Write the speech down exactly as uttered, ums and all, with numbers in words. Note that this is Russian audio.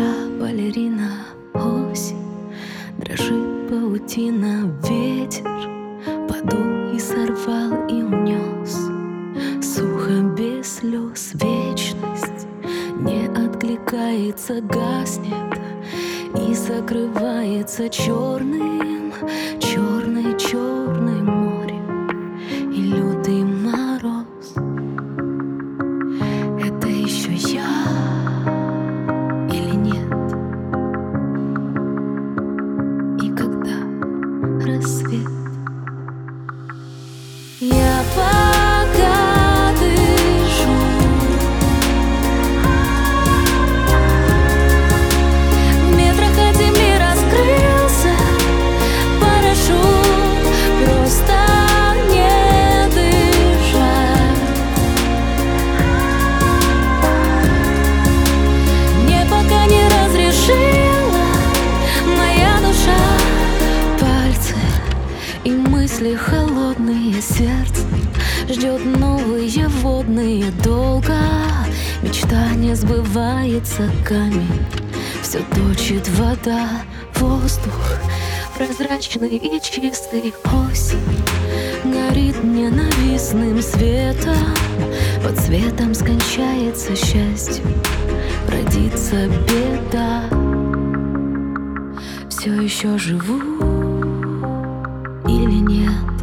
балерина, осень, дрожит паутина, ветер подул и сорвал и унес. Сухо без слез, вечность не откликается, гаснет и закрывается черным, черной, черной море и лютый мороз. Это еще я или нет? И когда рассвет? Я пока дышу, в метрах от земли раскрылся парашют, просто не дышать. Мне пока не разрешила моя душа. Пальцы и мысли холодные, сердце ждет новые водные долго. Мечта не сбывается, камень все точит вода, воздух прозрачный и чистый, осень горит ненавистным светом. Под светом скончается счастье, родится беда. Все еще живу или нет?